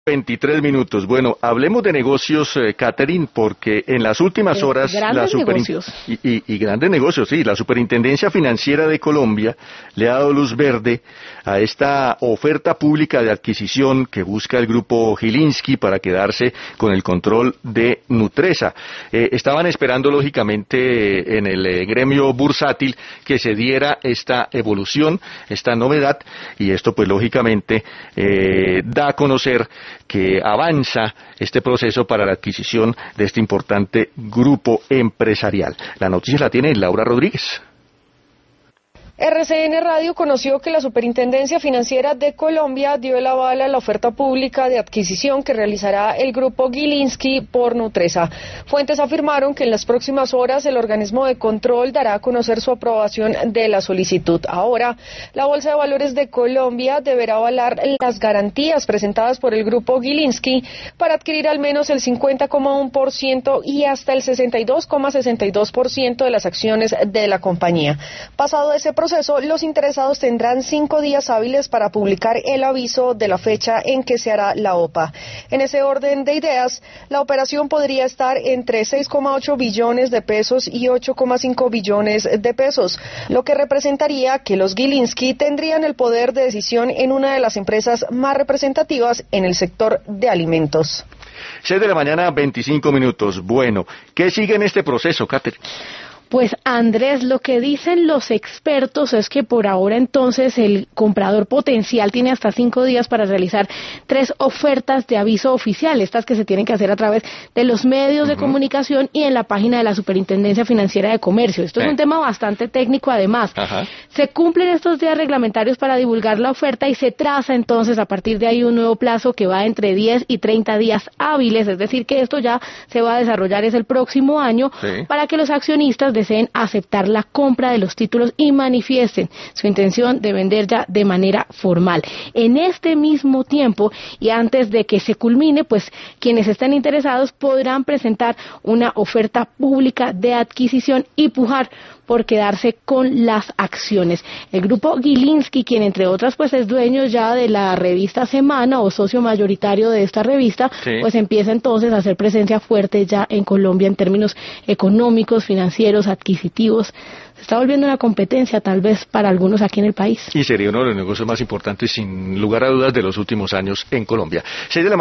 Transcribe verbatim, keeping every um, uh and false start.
veintitrés minutos. Bueno, hablemos de negocios, eh, Catherine, porque en las últimas horas... Grandes la superin... negocios. Y, y, y grandes negocios, sí. La Superintendencia Financiera de Colombia le ha dado luz verde a esta oferta pública de adquisición que busca el grupo Gilinski para quedarse con el control de Nutresa. Eh, estaban esperando, lógicamente, en el eh, gremio bursátil que se diera esta evolución, esta novedad, y esto, pues, lógicamente, eh, da a conocer que avanza este proceso para la adquisición de este importante grupo empresarial. La noticia la tiene Laura Rodríguez. R C N Radio conoció que la Superintendencia Financiera de Colombia dio el aval a la oferta pública de adquisición que realizará el grupo Gilinski por Nutresa. Fuentes afirmaron que en las próximas horas el organismo de control dará a conocer su aprobación de la solicitud. Ahora, la Bolsa de Valores de Colombia deberá avalar las garantías presentadas por el grupo Gilinski para adquirir al menos el cincuenta coma uno por ciento y hasta el sesenta y dos coma sesenta y dos por ciento de las acciones de la compañía. Pasado ese proceso, los interesados tendrán cinco días hábiles para publicar el aviso de la fecha en que se hará la O P A. En ese orden de ideas, la operación podría estar entre seis coma ocho billones de pesos y ocho coma cinco billones de pesos, lo que representaría que los Gilinski tendrían el poder de decisión en una de las empresas más representativas en el sector de alimentos. seis de la mañana, veinticinco minutos. Bueno, ¿qué sigue en este proceso, Catherine? Pues Andrés, lo que dicen los expertos es que por ahora entonces el comprador potencial tiene hasta cinco días para realizar tres ofertas de aviso oficial, estas que se tienen que hacer a través de los medios uh-huh. de comunicación y en la página de la Superintendencia Financiera de Comercio. Esto eh. es un tema bastante técnico además. Uh-huh. Se cumplen estos días reglamentarios para divulgar la oferta y se traza entonces a partir de ahí un nuevo plazo que va entre diez y treinta días hábiles, es decir que esto ya se va a desarrollar es el próximo año sí. para que los accionistas de deseen aceptar la compra de los títulos y manifiesten su intención de vender ya de manera formal. En este mismo tiempo y antes de que se culmine, pues quienes estén interesados podrán presentar una oferta pública de adquisición y pujar por quedarse con las acciones. El grupo Gilinski, quien entre otras pues es dueño ya de la revista Semana o socio mayoritario de esta revista, sí. pues empieza entonces a hacer presencia fuerte ya en Colombia en términos económicos, financieros, adquisitivos. Se está volviendo una competencia tal vez para algunos aquí en el país. Y sería uno de los negocios más importantes sin lugar a dudas de los últimos años en Colombia. seis de la